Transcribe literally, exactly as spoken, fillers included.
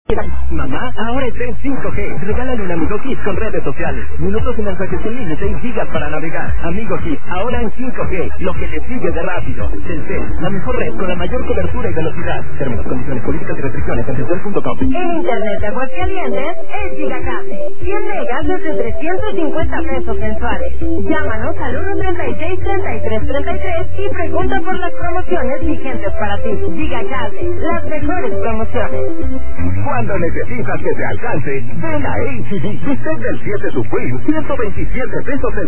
Mamá, ahora está en cinco G. Regálale un Amigo Kit con redes sociales. Minutos y mensajes sin límite y gigas para navegar. Amigo Kit, ahora en cinco G. Lo que le sigue de rápido. Telcel, la mejor red con la mayor cobertura y velocidad. Términos, condiciones, políticas y restricciones en telcel punto com. En Internet de Aguascalientes es Gigacable. cien megas desde trescientos cincuenta pesos mensuales. Llámanos al uno treinta y seis, treinta y tres treinta y tres y pregunta por las promociones vigentes para ti. Gigacable, las mejores promociones. Cuando necesitas que te alcance, ven a H E B. Usted del siete Supreme, ciento veintisiete pesos el